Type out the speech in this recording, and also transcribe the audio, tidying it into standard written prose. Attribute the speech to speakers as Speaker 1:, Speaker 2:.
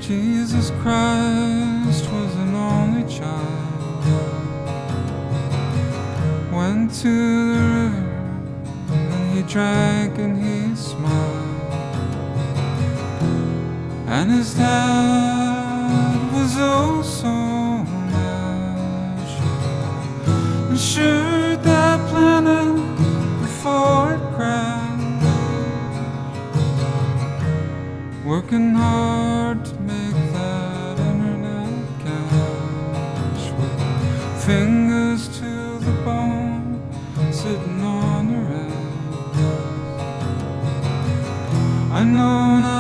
Speaker 1: Jesus Christ was an only child. Went to the river and he drank and he smiled. And his dad was oh so magical. And sure that planet before it crashed, working hard to make that internet cash, with fingers to the bone, sitting on the rest. I know